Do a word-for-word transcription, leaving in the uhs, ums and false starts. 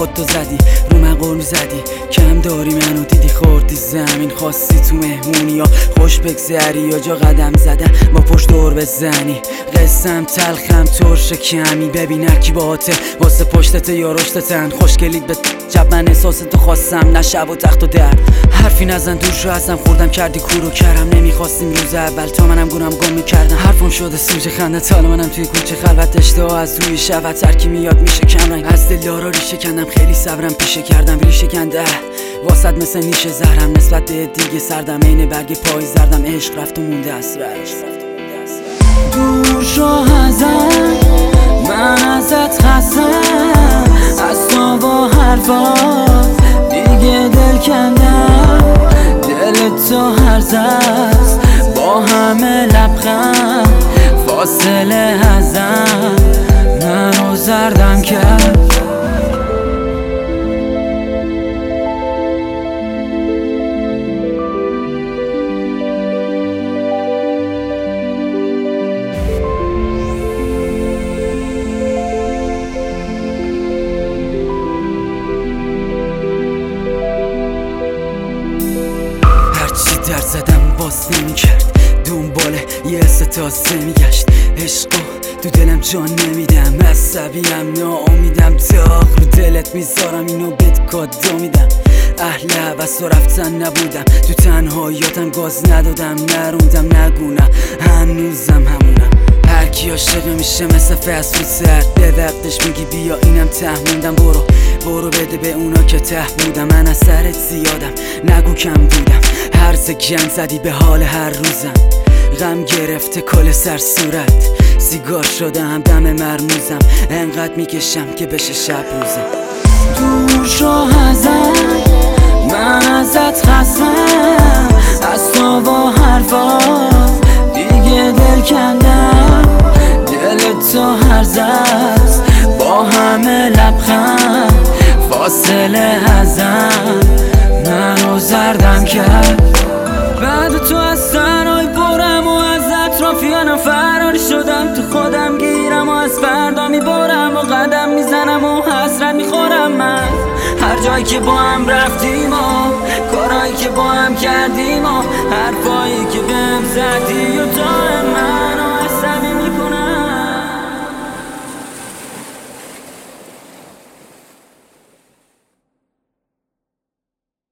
خود تو زدی رو من قرمی زدی، کم داری منو دیدی خوردی زمین، خواستی تو مهمونی یا خوش بگذری یا جا قدم زدن با پشت دور بزنی. قسم تلخم ترش کمی، ببین هرکی باهاته واسه پشتت یا رشتتن، خوشگلید به جب من احساس تو خواستم نه شب و تخت و در. حرفی نزن دور شو ازم، خوردم کردی کورو کرم، نمیخواستیم روز اول تا منم گونم گم میکردم. حرفم شده سوژه خنده حالا منم توی کوچه خلوت، اشتها از روی شب ترکی میاد میشه کم رنگ، از دلارا ریشه کندم خیلی صبرم پیشه کردم ریشه کنده واسد مثل نیشه زهرم، نسبت به دیگه سردم عین برگ پای زردم، عشق رفت و مونده اسرش. دور شو ازم من ازت خستم، از تو با حرفات دیگه دل کندم، دل تو هرز است با همه لبخند، فاصله ازم منو زردم کرد. در زدم باز نمی کرد، دنبال یه ستازه میگشت، عشقو تو دلم جان نمیدم، عصبیم ناامیدم، داغ رو دلت میذارم اینو بهت کادو میدم. اهل عوض و رفتن نبودم، تو تنهاییاتم گاز ندادم، نروندم نگونم هنوزم همونم. هرکی عاشق میشه مثل فصل سرد، به وقتش میگی بیا اینم ته موندم، برو برو بده به اونا که ته بودم، من از سرت زیادم نگو کم بودم، هرز گند زدی به حال هر روزم، غم گرفته کل سر صورت، سیگار شده هم دم مرموزم، انقدر میکشم که بشه شب روزم. دور شو ازم من ازت خستم، از تو با حرفات دیگه دل کندم، دل تو هرز است با همه لبخند، فاصله ازم منو زردم کرد. بعد تو از تنهایی برم و از اطرافیانم فراری شدم، تو خودم گیرم و از فردا میبرم و قدم میزنم و حسرت میخورم من، هر جایی که با هم رفتیم و کارهایی که با هم کردیم و حرفایی که بهم زدی و تا